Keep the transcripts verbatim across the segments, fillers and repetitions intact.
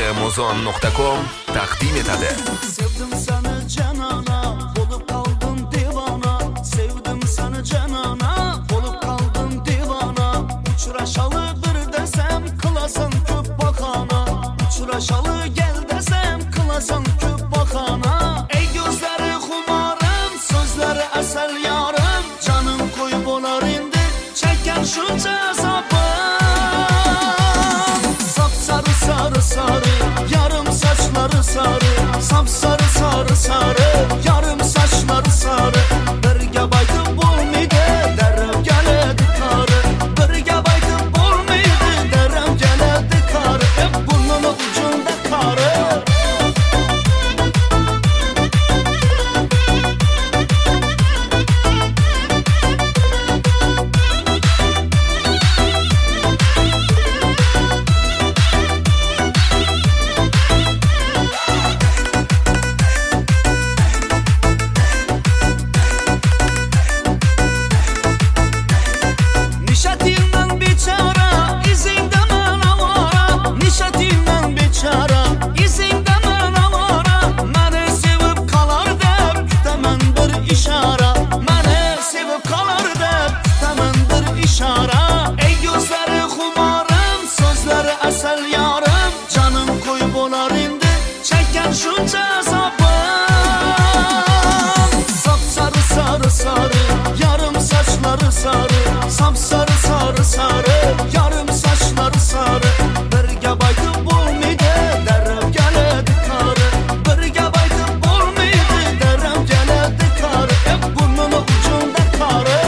muzon nuqta com taqdim etadi. Sevdim seni canana, olup kaldım divana. Sevdim seni canana, olup kaldım divana. Uçraşalı bir desem kılasın köp bakana. Uçraşalı gel desem kılasın köp bakana. Ey gözleri kumarım, sözleri asel yarım. Canım koy bolar indi, çeken şunca sapım. Sapsarı sarı sarı, yarım saçları sarı. Sapsarı sarı sarı, yarım saçları sarı. Birge baytı bulmaydı, derem geledi karı. Birge baytı bulmaydı, derem geledi karı. Hep burnunun ucunda karı. Nişatimden biçara, izinde ben avara. Nişatimden biçara, izinde ben avara. Məni sevib kalar deb, kütemən bir işara. Məni sevib kalar deb, kütemən bir işara. Ey gözleri kumarım, sözleri asel yarım. Canım koy bolar indi, çeken şunca sapım. Sapsarı sarı sarı, yarım saçları sarı. Sapsarı sarı sarı, yarım saçları sarı. Birge baytı bulmaydı, derem geledi karı. Birge baytı bulmaydı, derem geledi karı. Hep burnunun ucunda karı.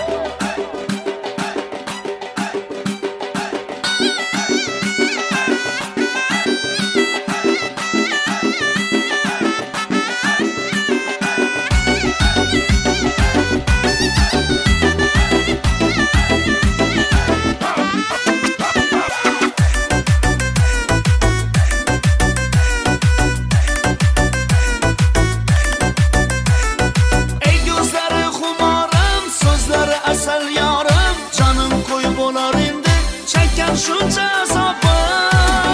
Ey gözleri kumarım, sözleri asel yarım. Canım koy bolar indi, çeken şunca sapım.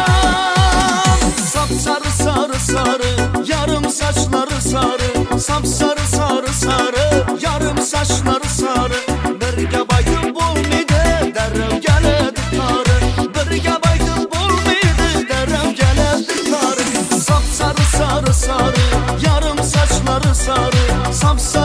Sapsarı sarı sarı, yarım saçları sarı. Sapsarı sarı sarı, yarım saçları sarı. Birge baytı bulmaydı, derem geledi karı. Birge baytı bulmaydı, derem geledi karı. Sapsarı sarı sarı, yarım saçları sarı. Sapsarı